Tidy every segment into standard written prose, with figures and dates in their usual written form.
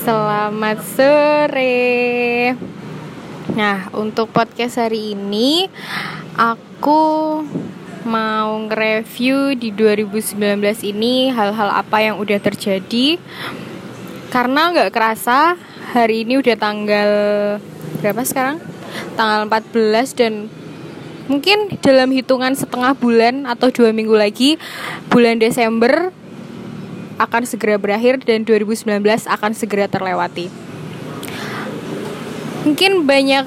Selamat sore. Nah, untuk podcast hari ini aku mau nge-review di 2019 ini hal-hal apa yang udah terjadi. Karena gak kerasa hari ini udah tanggal berapa sekarang? Tanggal 14 dan mungkin dalam hitungan setengah bulan atau 2 minggu lagi bulan Desember akan segera berakhir dan 2019 akan segera terlewati. Mungkin banyak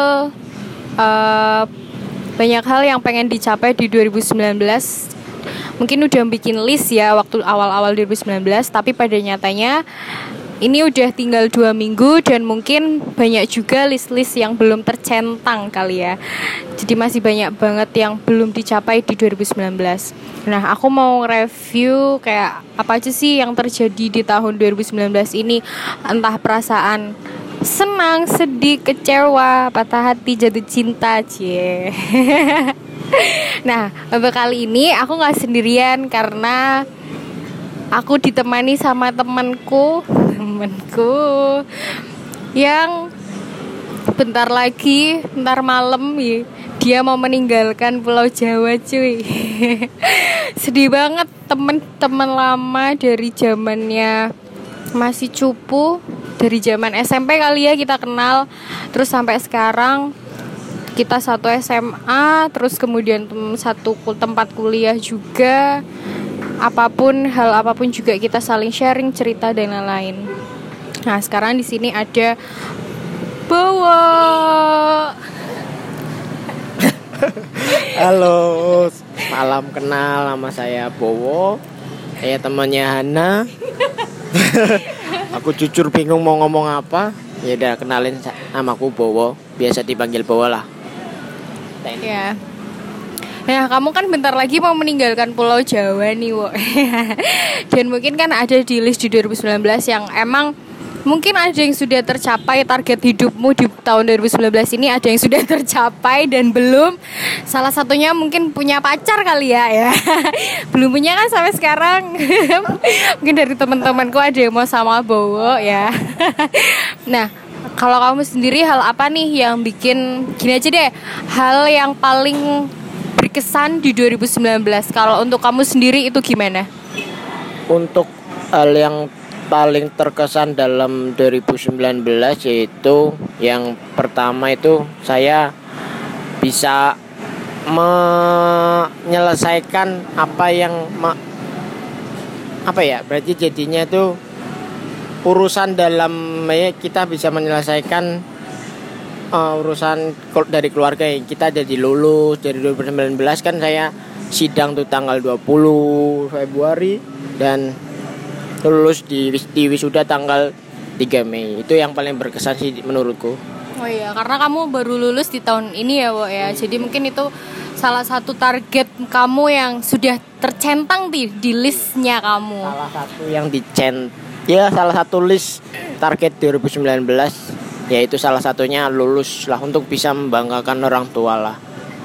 hal yang pengen dicapai di 2019. Mungkin udah bikin list ya waktu awal-awal 2019, tapi pada nyatanya ini udah tinggal 2 minggu dan mungkin banyak juga list-list yang belum tercentang kali ya. Jadi masih banyak banget yang belum dicapai di 2019. Nah, aku mau review kayak apa aja sih yang terjadi di tahun 2019 ini. Entah perasaan senang, sedih, kecewa, patah hati, jatuh cinta, cie. Nah, untuk kali ini aku gak sendirian karena aku ditemani sama temanku yang bentar malam ya, dia mau meninggalkan Pulau Jawa cuy. Sedih banget, teman-teman lama dari zamannya masih cupu, dari zaman SMP kali ya kita kenal, terus sampai sekarang kita satu SMA, terus kemudian satu tempat kuliah juga. Hal apapun juga kita saling sharing cerita dan lain-lain. Nah, sekarang di sini ada Bowo. Halo, salam kenal, nama saya Bowo. Saya temannya Hana. Aku jujur bingung mau ngomong apa. Ya udah, kenalin, namaku Bowo. Biasa dipanggil Bowo lah. Ya. Nah, kamu kan bentar lagi mau meninggalkan Pulau Jawa nih, Wo. Dan mungkin kan ada di list di 2019 yang emang mungkin ada yang sudah tercapai target hidupmu di tahun 2019 ini, ada yang sudah tercapai dan belum. Salah satunya mungkin punya pacar kali ya. Belum punya kan sampai sekarang. Mungkin dari teman-temanku ada yang mau sama Bowo ya. Nah, kalau kamu sendiri hal apa nih yang bikin, gini aja deh, hal yang paling berkesan di 2019? Kalau untuk kamu sendiri itu gimana? Untuk hal yang paling terkesan dalam 2019 yaitu yang pertama itu saya bisa menyelesaikan berarti jadinya itu urusan dalam kita bisa menyelesaikan urusan dari keluarga. Kita jadi lulus dari 2019 kan, saya sidang tuh tanggal 20 Februari dan lulus di wisuda tanggal 3 Mei. Itu yang paling berkesan sih menurutku. Oh iya, karena kamu baru lulus di tahun ini ya, Wo ya. Jadi mungkin itu salah satu target kamu yang sudah tercentang di listnya kamu. Salah satu list target 2019, yaitu salah satunya lulus lah, untuk bisa membanggakan orang tua lah.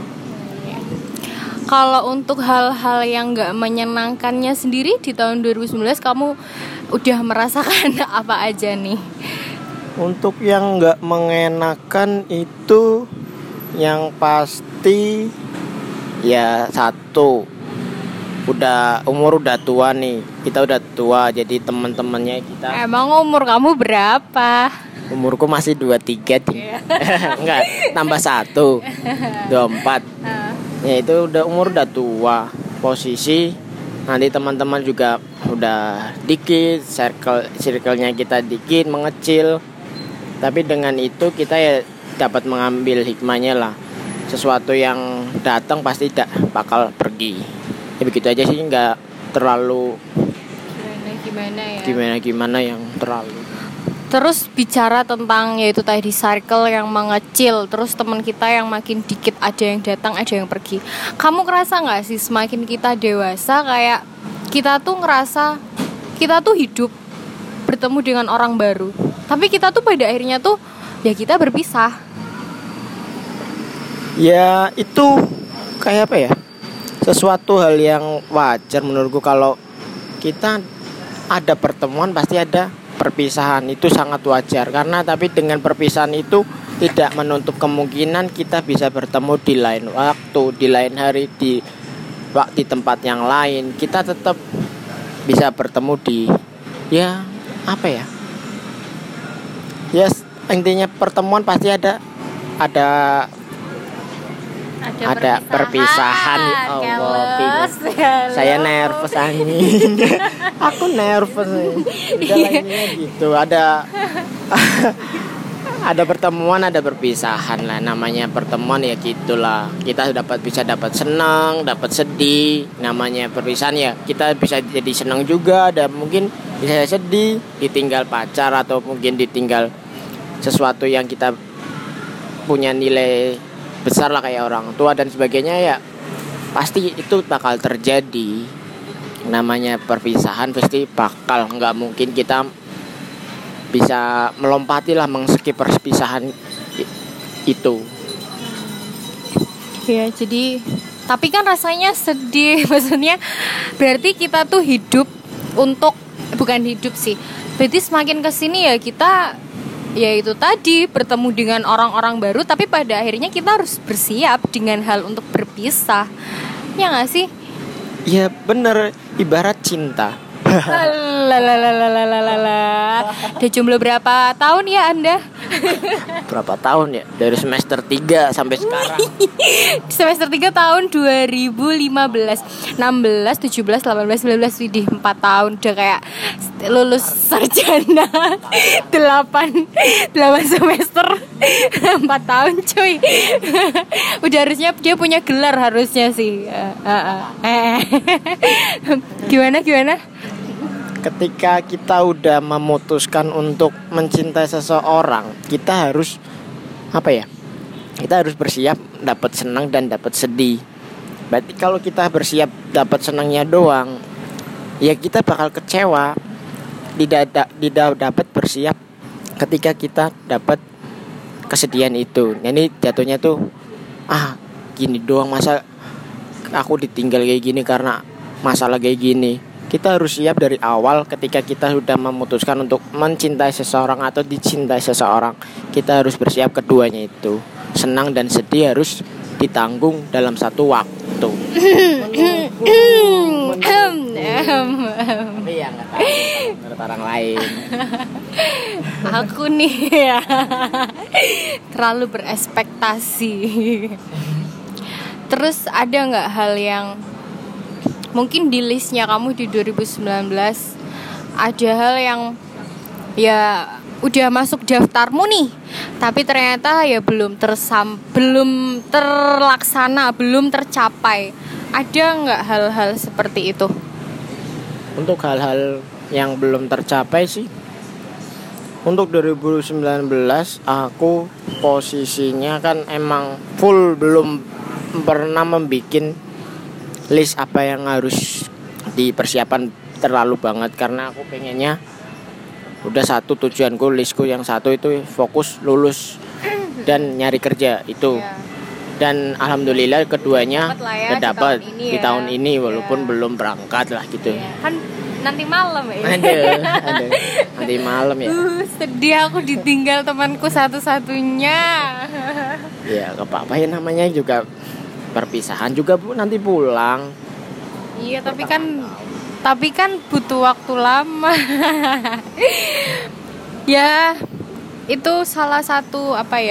Kalau untuk hal-hal yang gak menyenangkannya sendiri di tahun 2019, kamu udah merasakan apa aja nih? Untuk yang gak mengenakan itu, yang pasti ya satu, umur udah tua nih. Kita udah tua, jadi teman-temannya kita. Emang umur kamu berapa? Umurku masih 23 enggak, tambah 1 24. Ya itu umur udah tua. Posisi nanti teman-teman juga udah dikit, circle-nya kita dikit, mengecil. Tapi dengan itu kita ya dapat mengambil hikmahnya lah. Sesuatu yang datang pasti bakal pergi. Ya begitu aja sih, enggak terlalu gimana yang terlalu. Terus bicara tentang yaitu tadi circle yang mengecil, terus teman kita yang makin dikit, ada yang datang, ada yang pergi. Kamu ngerasa gak sih semakin kita dewasa, kayak kita tuh ngerasa kita tuh hidup bertemu dengan orang baru, tapi kita tuh pada akhirnya tuh ya kita berpisah. Ya itu kayak apa ya, sesuatu hal yang wajar menurutku. Kalau kita ada pertemuan pasti ada perpisahan itu sangat wajar, karena tapi dengan perpisahan itu tidak menutup kemungkinan kita bisa bertemu di lain waktu, di lain hari, di tempat yang lain. Kita tetap bisa bertemu di apa ya? Yes, intinya pertemuan pasti ada perpisahan. Allah, saya nervous angin. Aku nervous. Udah lainnya gitu. Ada pertemuan, ada perpisahan lah. Namanya pertemuan ya gitulah. Kita bisa dapat senang, dapat sedih. Namanya perpisahan ya kita bisa jadi senang juga, ada mungkin bisa sedih, ditinggal pacar atau mungkin ditinggal sesuatu yang kita punya nilai besar lah kayak orang tua dan sebagainya, ya pasti itu bakal terjadi. Namanya perpisahan pasti bakal, nggak mungkin kita bisa melompati lah, mengskip perpisahan itu. Ya, jadi tapi kan rasanya sedih. Maksudnya berarti kita tuh hidup untuk, bukan hidup sih, berarti semakin kesini ya kita, ya itu tadi, bertemu dengan orang-orang baru, tapi pada akhirnya kita harus bersiap dengan hal untuk berpisah. Ya nggak sih? Ya bener, ibarat cinta. Udah jomblo berapa tahun ya Anda? Berapa tahun ya? Dari semester 3 sampai sekarang. Semester 3 tahun 2015, 16, 17, 18, 19, widih 4 tahun. Udah kayak lulus sarjana 8 semester 4 tahun cuy. Udah harusnya dia punya gelar harusnya sih. Gimana? Ketika kita udah memutuskan untuk mencintai seseorang, kita harus kita harus bersiap dapat senang dan dapat sedih. Berarti kalau kita bersiap dapat senangnya doang, ya kita bakal kecewa. Tidak dapat bersiap ketika kita dapat kesedihan itu. Ini jatuhnya tuh gini doang, masa aku ditinggal kayak gini karena masalah kayak gini. Kita harus siap dari awal ketika kita sudah memutuskan untuk mencintai seseorang atau dicintai seseorang. Kita harus bersiap keduanya itu. Senang dan sedih harus ditanggung dalam satu waktu. Iya, nggak tahu menurut orang lain. Aku nih ya terlalu berekspektasi. Terus ada nggak hal yang mungkin di listnya kamu di 2019 ada hal yang ya udah masuk daftarmu nih, tapi ternyata ya belum terlaksana, belum tercapai. Ada nggak hal-hal seperti itu? Untuk hal-hal yang belum tercapai sih, untuk 2019 aku posisinya kan emang full, belum pernah membikin list apa yang harus dipersiapkan terlalu banget, karena aku pengennya udah satu tujuanku, listku yang satu itu fokus lulus dan nyari kerja itu. Dan alhamdulillah keduanya udah dapat di tahun ini walaupun belum berangkat lah gitu. Kan nanti malam ya. Aduh, nanti malam ya. Sedih aku ditinggal temanku satu-satunya. Ya gak apa-apa ya, namanya juga perpisahan juga Bu, nanti pulang. Iya, tapi kan butuh waktu lama. Ya, itu salah satu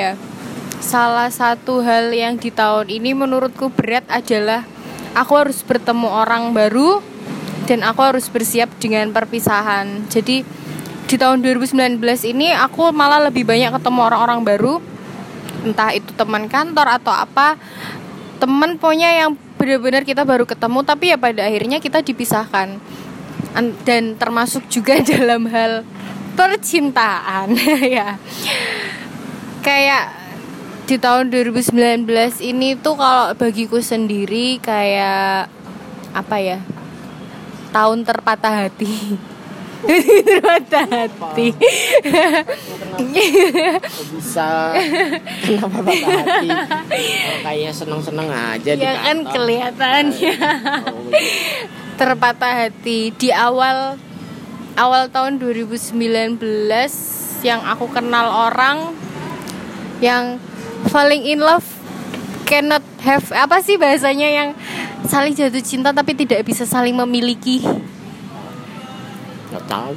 hal yang di tahun ini menurutku berat adalah aku harus bertemu orang baru dan aku harus bersiap dengan perpisahan. Jadi di tahun 2019 ini aku malah lebih banyak ketemu orang-orang baru, entah itu teman kantor atau apa, teman pokoknya yang benar-benar kita baru ketemu, tapi ya pada akhirnya kita dipisahkan. Dan termasuk juga dalam hal percintaan. Ya. Kayak di tahun 2019 ini tuh kalau bagiku sendiri kayak tahun terpatah hati. Terpatah hati. Bisa kenapa patah hati? Kayak seneng-seneng aja di kantor. Ya kan kelihatannya. Terpatah hati di awal awal tahun 2019 yang aku kenal orang yang falling in love cannot have, apa sih bahasanya, yang saling jatuh cinta tapi tidak bisa saling memiliki. Nggak tahu.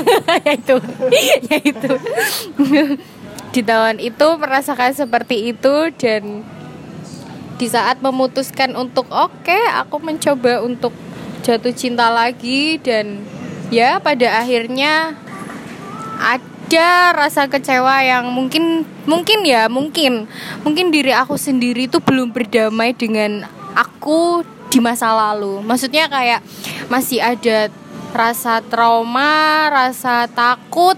Yaitu di tahun itu merasakan seperti itu, dan di saat memutuskan untuk oke, aku mencoba untuk jatuh cinta lagi, dan ya pada akhirnya ada rasa kecewa yang mungkin diri aku sendiri itu belum berdamai dengan aku di masa lalu. Maksudnya kayak masih ada rasa trauma, rasa takut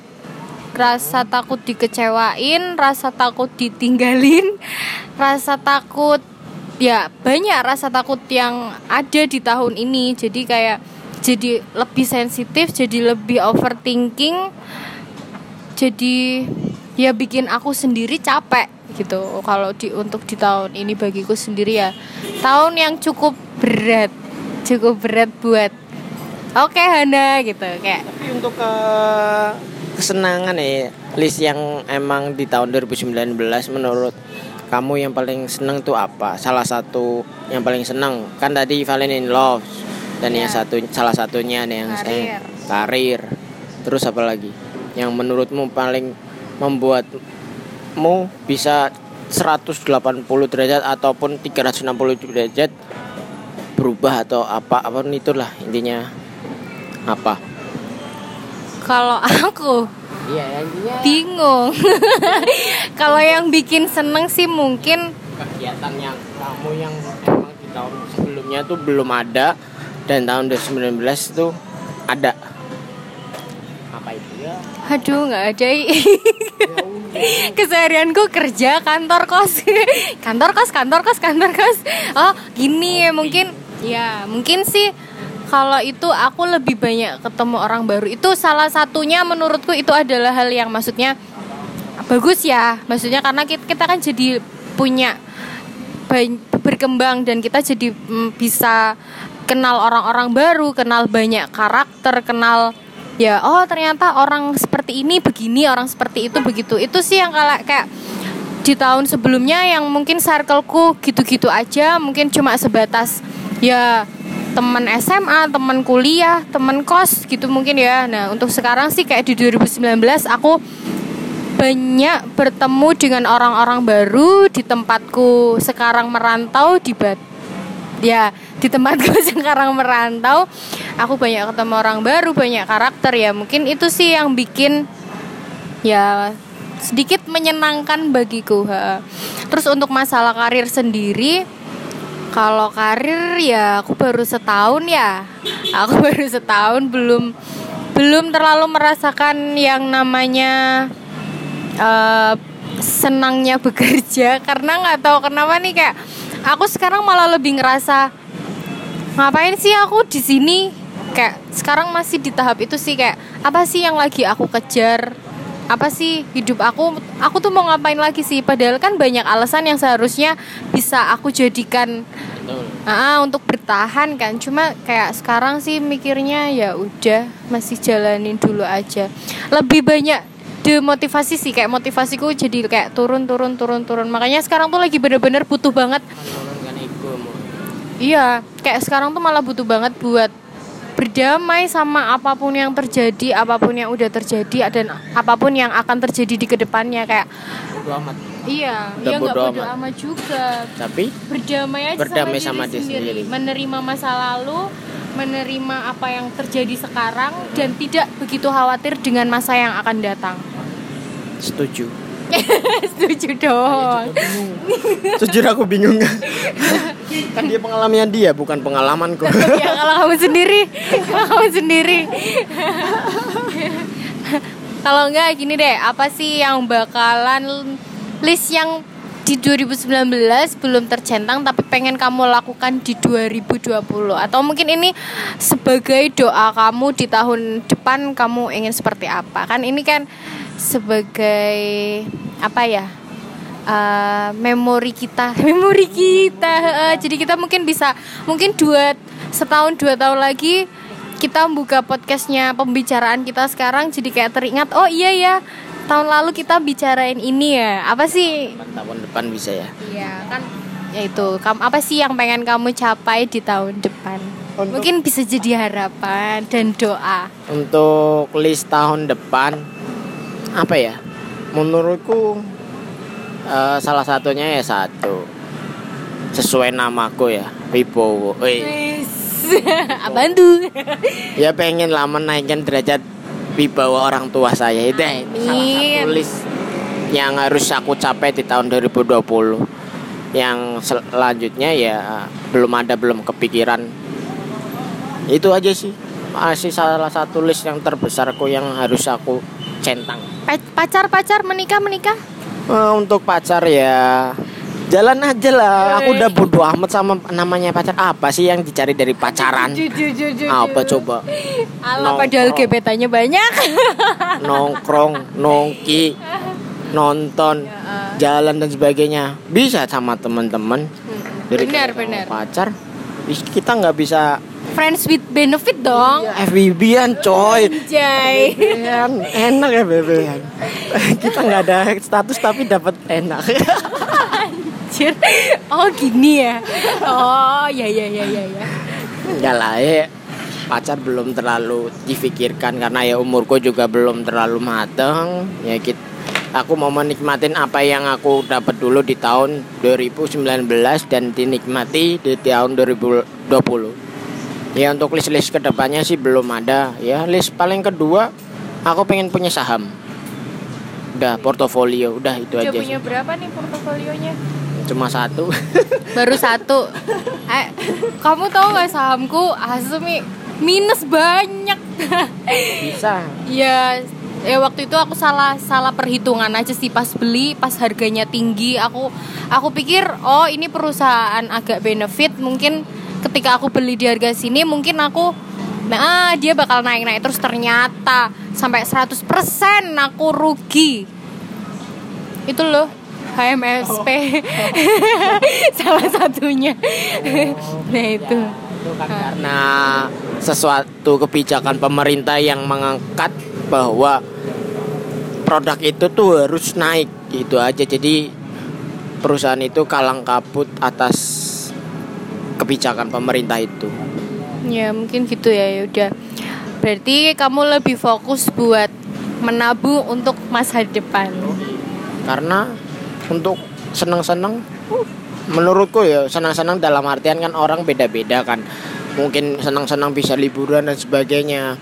dikecewain, rasa takut ditinggalin, rasa takut, ya banyak rasa takut yang ada di tahun ini. Jadi kayak jadi lebih sensitif, jadi lebih overthinking, jadi ya bikin aku sendiri capek gitu. Kalau untuk di tahun ini bagiku sendiri ya tahun yang cukup berat buat oke Hana gitu kayak. Tapi untuk kesenangan ya, list yang emang di tahun 2019 menurut kamu yang paling seneng tuh apa? Salah satu yang paling seneng kan tadi Falling in Love, dan yang salah satunya nih yang karir. Terus apa lagi yang menurutmu paling membuatmu bisa 180 derajat ataupun 360 derajat berubah atau apapun itulah intinya apa? Kalau aku intinya bingung. Kalau yang bikin seneng sih mungkin kegiatan yang kamu yang emang di tahun sebelumnya tuh belum ada dan tahun 2019 tuh ada. Apa itu ya? Aduh, nggak ada. Keseharianku kerja, kantor kos. Oh, gini ya mungkin sih kalau itu aku lebih banyak ketemu orang baru. Itu salah satunya menurutku itu adalah hal yang maksudnya bagus ya. Maksudnya karena kita kan jadi punya berkembang dan kita jadi bisa kenal orang-orang baru, kenal banyak karakter, kenal ya oh ternyata orang seperti ini begini, orang seperti itu begitu. Itu sih yang kayak di tahun sebelumnya yang mungkin circleku gitu-gitu aja, mungkin cuma sebatas ya teman SMA, teman kuliah, teman kos gitu mungkin ya. Nah untuk sekarang sih kayak di 2019 aku banyak bertemu dengan orang-orang baru di tempatku sekarang merantau di tempatku sekarang merantau, aku banyak ketemu orang baru, banyak karakter ya. Mungkin itu sih yang bikin ya sedikit menyenangkan bagiku. Terus untuk masalah karir sendiri, kalau karir ya aku baru setahun belum terlalu merasakan yang namanya senangnya bekerja, karena nggak tahu kenapa nih kayak aku sekarang malah lebih ngerasa ngapain sih aku di sini, kayak sekarang masih di tahap itu sih, kayak apa sih yang lagi aku kejar, apa sih hidup aku tuh mau ngapain lagi sih, padahal kan banyak alasan yang seharusnya bisa aku jadikan untuk bertahan kan. Cuma kayak sekarang sih mikirnya ya udah masih jalanin dulu aja. Lebih banyak demotivasi sih, kayak motivasiku jadi kayak turun. Makanya sekarang tuh lagi bener-bener butuh banget. Iya, kayak sekarang tuh malah butuh banget buat berdamai sama apapun yang terjadi, apapun yang udah terjadi, dan apapun yang akan terjadi di kedepannya. Kayak bodo amat. Iya, ya nggak bodo amat juga. Tapi berdamai sama diri sendiri. Menerima masa lalu, menerima apa yang terjadi sekarang, dan tidak begitu khawatir dengan masa yang akan datang. Setuju. Setuju dong. Jujur aku bingung. Kan dia pengalamannya dia, bukan pengalamanku. Ya kalau kamu sendiri. Kalau enggak gini deh, apa sih yang bakalan list yang di 2019 belum tercentang tapi pengen kamu lakukan di 2020, atau mungkin ini sebagai doa kamu di tahun depan kamu ingin seperti apa? Kan ini kan sebagai apa ya, memori kita. Jadi kita mungkin bisa, mungkin 2 tahun lagi kita buka podcastnya pembicaraan kita sekarang jadi kayak teringat, oh iya ya, tahun lalu kita bicarain ini ya. Apa sih? Tahun depan bisa ya. Iya kan, ya itu. Apa sih yang pengen kamu capai di tahun depan? Mungkin bisa jadi harapan dan doa. Untuk list tahun depan apa ya? Menurutku salah satunya ya satu sesuai namaku ya, Wibowo. Apaan tuh? Ya pengen lah menaikkan derajat wibawa orang tua saya. Itu salah satu list yang harus aku capai di tahun 2020. Yang selanjutnya ya belum kepikiran. Itu aja sih. Masih salah satu list yang terbesarku yang harus aku centang. Pacar menikah? Untuk pacar ya jalan aja lah. Aku udah bodo amat sama namanya pacar. Apa sih yang dicari dari pacaran? Apa coba? Alah, padahal gebetannya banyak. Nongkrong, nongki, nonton, jalan dan sebagainya. Bisa sama teman-teman. Benar. Pacar, kita nggak bisa. Friends with benefit dong. FWB-an coy. Anjay. Enak ya BB-an. Kita nggak ada status tapi dapat enak. Anjir. Oh gini ya. Oh ya. Enggak lah ya. Pacar belum terlalu difikirkan karena ya umurku juga belum terlalu mateng. Ya aku mau menikmatin apa yang aku dapat dulu di tahun 2019 dan dinikmati di tahun 2020. Ya untuk list kedepannya sih belum ada. Ya list paling kedua aku pengen punya saham. Udah portofolio, udah itu aja. Udah punya berapa nih portofolionya? Cuma satu. Baru satu. Kamu tahu nggak sahamku Asmi minus banyak. Bisa. Ya waktu itu aku salah perhitungan aja sih pas beli, pas harganya tinggi. Aku pikir oh ini perusahaan agak benefit, mungkin ketika aku beli di harga sini mungkin dia bakal naik terus, ternyata sampai 100% aku rugi. Itu loh HMSP. Salah satunya. Nah itu kan karena sesuatu kebijakan pemerintah yang mengangkat bahwa produk itu tuh harus naik gitu aja. Jadi perusahaan itu kalang kabut atas kebijakan pemerintah itu. Ya mungkin gitu ya udah. Berarti kamu lebih fokus buat menabung untuk masa depan. Karena untuk senang-senang, menurutku ya senang-senang dalam artian kan orang beda-beda kan. Mungkin senang-senang bisa liburan dan sebagainya.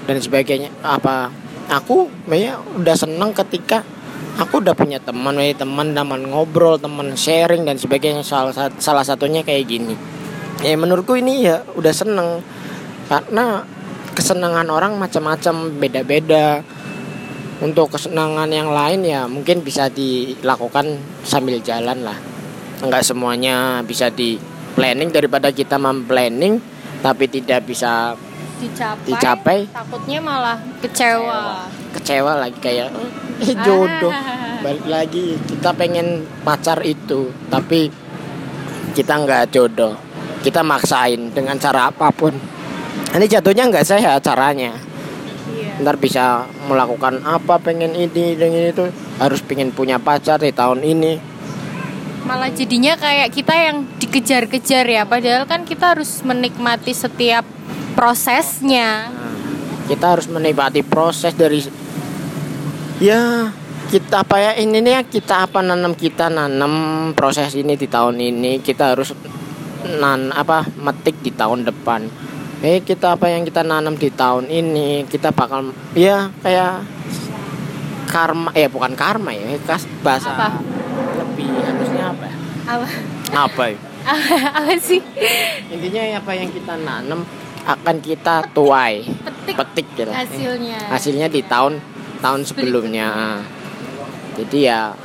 Aku ya udah senang ketika aku udah punya teman ngobrol, teman sharing dan sebagainya. Salah satunya kayak gini. Ya menurutku ini ya udah seneng. Karena kesenangan orang macam-macam, beda-beda. Untuk kesenangan yang lain ya mungkin bisa dilakukan sambil jalan lah. Enggak semuanya bisa di planning, daripada kita memplanning tapi tidak bisa dicapai. Takutnya malah kecewa lagi kayak jodoh. Balik lagi kita pengen pacar itu tapi kita nggak jodoh. Kita maksain dengan cara apapun. Ini jatuhnya nggak sehat caranya. Ntar bisa melakukan apa pengen ini dengan itu, harus pengen punya pacar di tahun ini. Malah jadinya kayak kita yang dikejar-kejar ya. Padahal kan kita harus menikmati setiap prosesnya. Kita harus menikmati proses dari kita nanam proses ini di tahun ini. Kita harus metik di tahun depan. Kita apa yang kita nanam di tahun ini kita bakal kayak karma, bukan karma ya, bahasa apa? Lebih harusnya apa? Apa ya? Apa sih? Intinya apa yang kita nanam akan kita tuai, petik gitu. Hasilnya di tahun sebelumnya. Jadi ya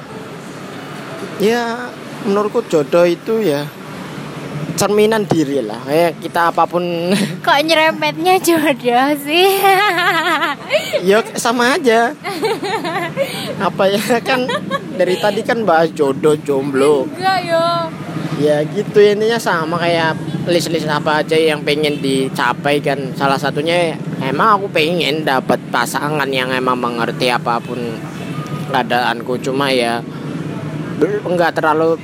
menurutku jodoh itu ya cerminan diri lah. Kita apapun. Kok nyerempetnya jodoh sih? Ya sama aja. Apa ya kan dari tadi kan bahas jodoh jomblo. Enggak yo. Ya gitu intinya sama kayak list-list apa aja yang pengen dicapai kan. Salah satunya emang aku pengen dapat pasangan yang emang mengerti apapun keadaanku, cuma ya enggak terlalu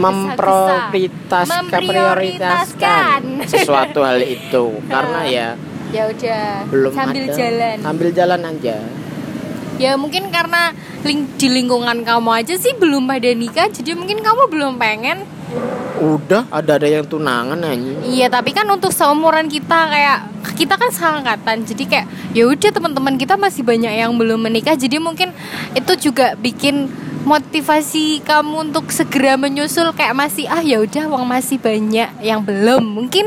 memprioritaskan sesuatu hal itu karena ya udah belum sambil ada. jalan. Sambil jalan aja. Ya mungkin karena di lingkungan kamu aja sih belum pada nikah, jadi mungkin kamu belum pengen. Udah ada yang tunangan aja. Iya, tapi kan untuk seumuran kita, kayak kita kan seangkatan, jadi kayak ya udah teman-teman kita masih banyak yang belum menikah, jadi mungkin itu juga bikin motivasi kamu untuk segera menyusul, kayak masih ya udah wong masih banyak yang belum. Mungkin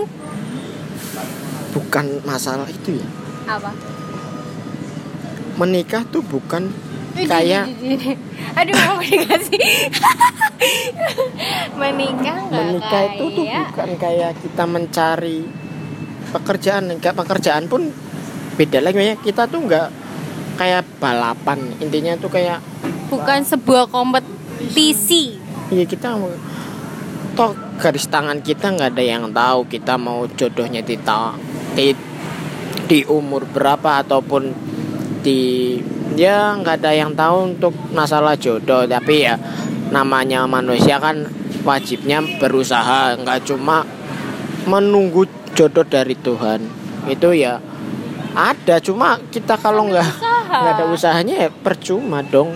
bukan masalah itu ya. Apa? Menikah tuh bukan kayak aduh mau dikasih menikah itu tuh bukan kayak kita mencari pekerjaan. Enggak, pekerjaan pun beda lagi ya. Kita tuh enggak kayak balapan, intinya tuh kayak bukan sebuah kompetisi. Iya, kita toh garis tangan kita nggak ada yang tahu kita mau jodohnya di umur berapa ataupun nggak ada yang tahu untuk masalah jodoh. Tapi ya namanya manusia kan wajibnya berusaha, nggak cuma menunggu jodoh dari Tuhan. Itu ya ada, cuma kita kalau nggak ada usahanya ya percuma dong.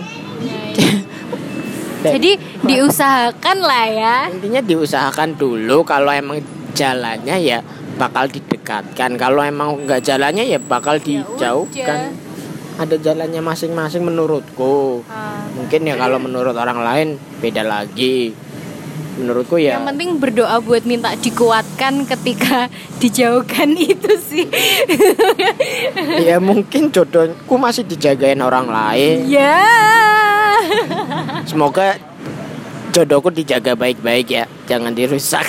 Jadi diusahakan lah ya. Intinya diusahakan dulu, kalau emang jalannya ya bakal didekatkan, kalau emang nggak jalannya ya bakal dijauhkan. Ada jalannya masing-masing menurutku. Mungkin ya kalau menurut orang lain beda lagi. Menurutku ya yang penting berdoa buat minta dikuatkan ketika dijauhkan itu sih. Ya mungkin jodohku masih dijagain orang lain. Ya. Semoga jodohku dijaga baik-baik ya, jangan dirusak.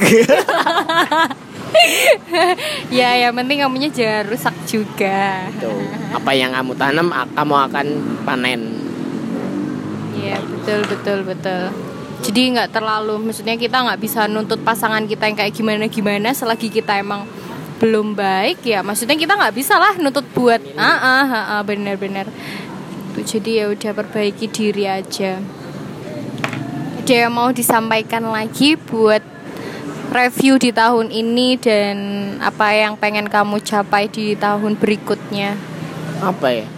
Ya, yang penting kamunya jangan rusak juga. Tuh, apa yang kamu tanam kamu akan panen. Iya, betul. Jadi nggak terlalu, maksudnya kita nggak bisa nuntut pasangan kita yang kayak gimana selagi kita emang belum baik ya. Maksudnya kita nggak bisa lah nuntut buat benar. Jadi ya udah perbaiki diri aja. Ada yang mau disampaikan lagi buat review di tahun ini dan apa yang pengen kamu capai di tahun berikutnya? Apa ya?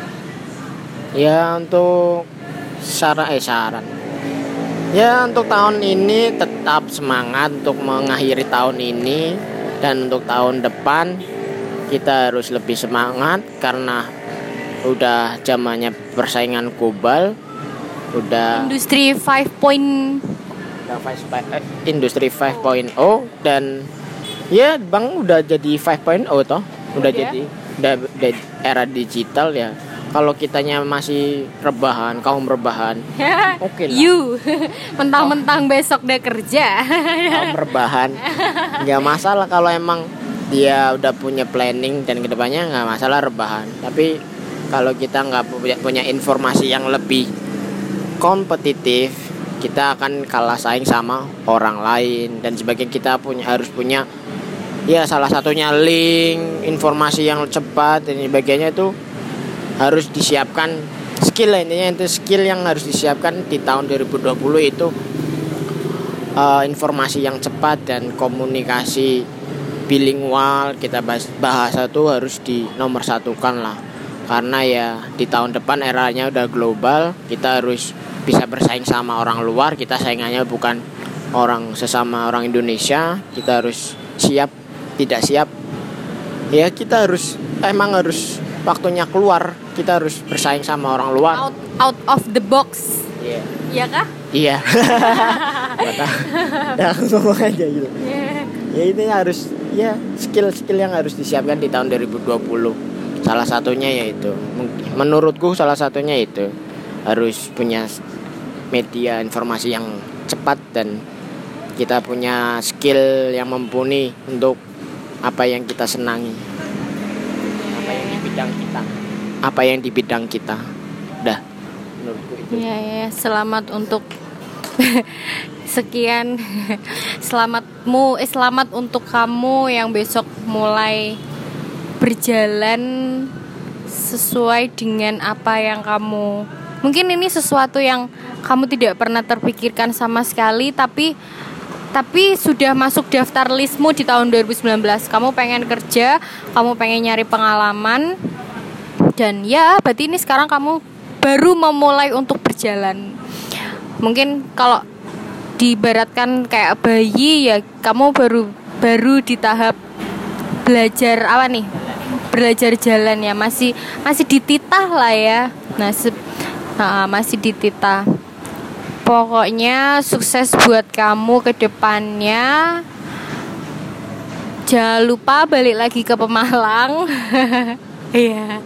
Ya untuk saran. Ya untuk tahun ini tetap semangat untuk mengakhiri tahun ini, dan untuk tahun depan kita harus lebih semangat karena udah zamannya persaingan global, udah Industri 5.0 dan ya bang udah jadi 5.0 toh, udah era digital ya. Kalau kitanya masih kaum rebahan, oke lah. Mentang-mentang besok udah kerja. Kaum rebahan nggak masalah, kalau emang dia udah punya planning dan kedepannya nggak masalah rebahan. Tapi kalau kita nggak punya informasi yang lebih kompetitif, kita akan kalah saing sama orang lain. Dan sebagian kita harus punya ya salah satunya link, informasi yang cepat, dan sebagainya itu harus disiapkan. Skill intinya itu skill yang harus disiapkan di tahun 2020 itu informasi yang cepat dan komunikasi bilingual. Kita bahasa tuh harus dinomorsatukan lah, karena ya di tahun depan eranya udah global. Kita harus bisa bersaing sama orang luar. Kita saingannya bukan sesama orang Indonesia. Kita harus siap, tidak siap ya kita harus waktunya keluar. Kita harus bersaing sama orang luar, out of the box. Iya kah? Iya. Dah ngomong aja gitu. Ya ini harus skill yang harus disiapkan di tahun 2020. Salah satunya yaitu, menurutku salah satunya itu harus punya media informasi yang cepat, dan kita punya skill yang mumpuni untuk apa yang kita senangi, apa yang di bidang kita. Dah, menurutku itu. Ya, selamat untuk Sekian. Selamat untuk kamu yang besok mulai berjalan sesuai dengan apa yang kamu, mungkin ini sesuatu yang kamu tidak pernah terpikirkan sama sekali, tapi sudah masuk daftar listmu di tahun 2019. Kamu pengen kerja, kamu pengen nyari pengalaman, dan ya berarti ini sekarang kamu baru memulai untuk berjalan. Mungkin kalau diibaratkan kayak bayi ya, kamu baru di tahap belajar apa nih? Belajar jalan ya, masih dititah lah ya. Masih dititah. Pokoknya sukses buat kamu ke depannya. Jangan lupa balik lagi ke Pemalang. Iya.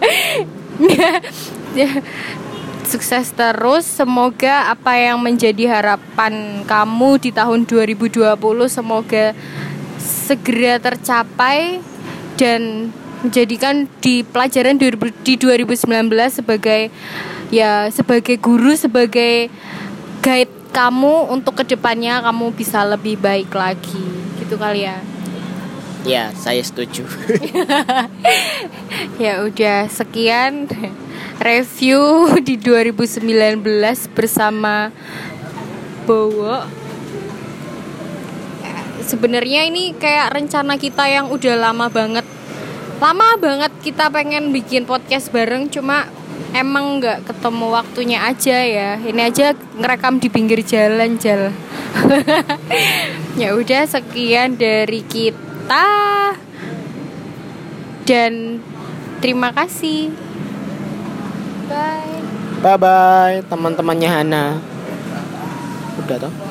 Sukses terus. Semoga apa yang menjadi harapan kamu di tahun 2020 semoga segera tercapai dan menjadikan di pelajaran di 2019 sebagai guru, sebagai guide kamu untuk kedepannya kamu bisa lebih baik lagi, gitu kali ya. Ya, saya setuju. Ya udah, sekian review di 2019 bersama Bowo. Sebenarnya ini kayak rencana kita yang udah lama banget kita pengen bikin podcast bareng, cuma emang nggak ketemu waktunya aja ya. Ini aja ngerekam di pinggir jalan. Ya udah, sekian dari kita dan terima kasih. Bye Bye bye teman-temannya Hana. Udah toh?